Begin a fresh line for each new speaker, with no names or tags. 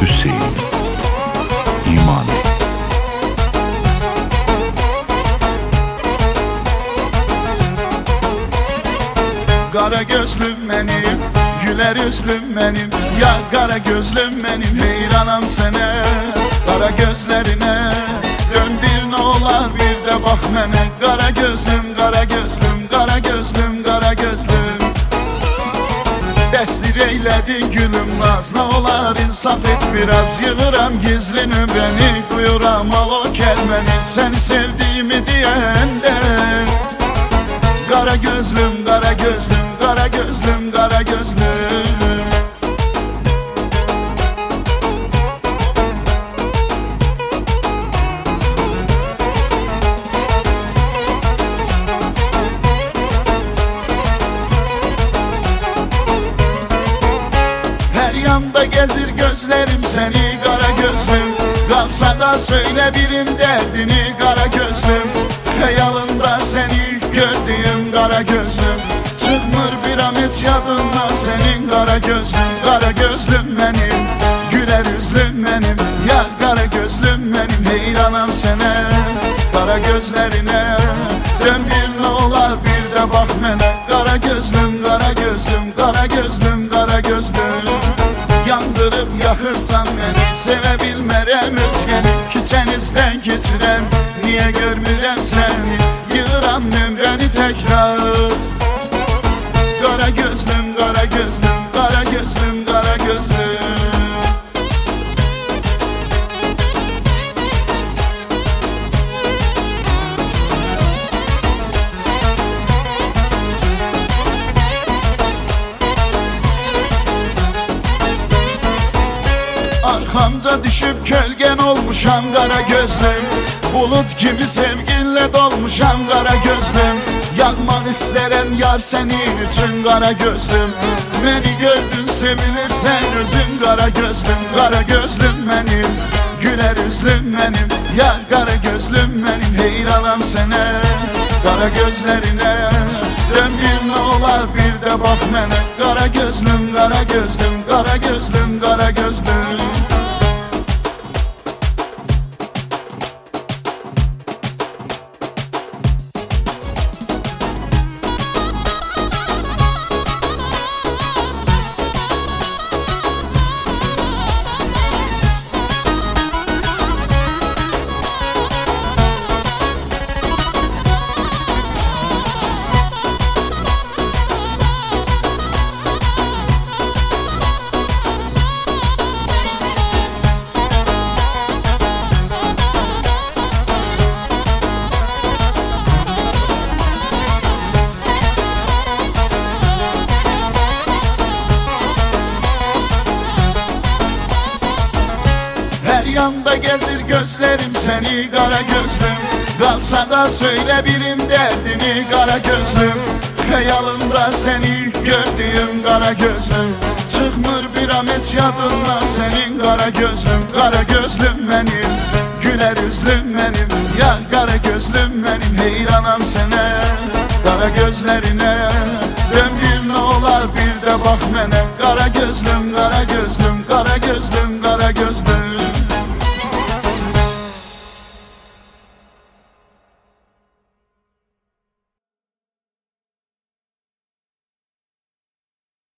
Hüseyin İmani.
Qara gözlüm mənim, gülər üzlüm mənim, ya qara gözlüm mənim, heyranam sənə, qara gözlərinə. Dön bir nə olar bir də bax mənə, qara gözlüm, qara gözlüm, qara gözlüm, qara gözlüm. Dəstir eylədin gülüm naz, nə olar insaf et biraz, yığıram gizli nömrəni, duyuram al o kəlməni, səni sevdiyimi deyəndə. Qara gözlüm, qara gözlüm, qara gözlüm, qara gözlüm. Hər yanda gəzir gözlərim səni, qara gözlüm. Qalsa da söylə birim dərdini, qara gözlüm. Xəyalımda səni gördüyüm qara gözlüm, çıxmır bir an heç yadımdan sənin qara gözlüm. Qara gözlüm mənim, gülər üzlüm mənim, ya qara gözlüm mənim, heyranam sənə, qara gözlərinə. Dön bir nə olar bir də bax mənə, qara gözlüm, qara gözlüm, qara gözlüm, qara gözlüm. Yandırıb yaxırsan məni, sevə bilmərəm özgəni, küçənizdən keçirəm, niyə görmürəm səni, yığıram nömrəni təkrar. Qara gözlüm, qara gözlüm, qara gözlüm, qara gözlüm. Arxamca düşüb kölgən olmuşam qara gözlüm, bulut kimi sevginlə dolmuşam qara gözlüm. Yağmaq istərəm yar sənin üçün qara gözlüm, məni gördün sevinirsən özün qara gözlüm. Qara gözlüm mənim, gülər üzlüm mənim, ya qara gözlüm mənim, heyranam sənə, qara gözlərinə. Dön bir nə olar bir də bax mənə, qara gözlüm, qara gözlüm, qara gözlüm, qara gözlüm. Hər yanda gəzir gözlərim səni, qara gözlüm. Qalsa da söylə birim dərdini, qara gözlüm. Xəyalımda səni gördüyüm qara gözlüm, çıxmır bir an heç yadımdan sənin qara gözlüm. Qara gözlüm mənim, gülər üzlüm mənim, ya qara gözlüm mənim, heyranam sənə, qara gözlərinə. Dön bir nə olar bir də bax mənə, qara gözlüm, qara gözlüm, qara gözlüm, qara gözlüm.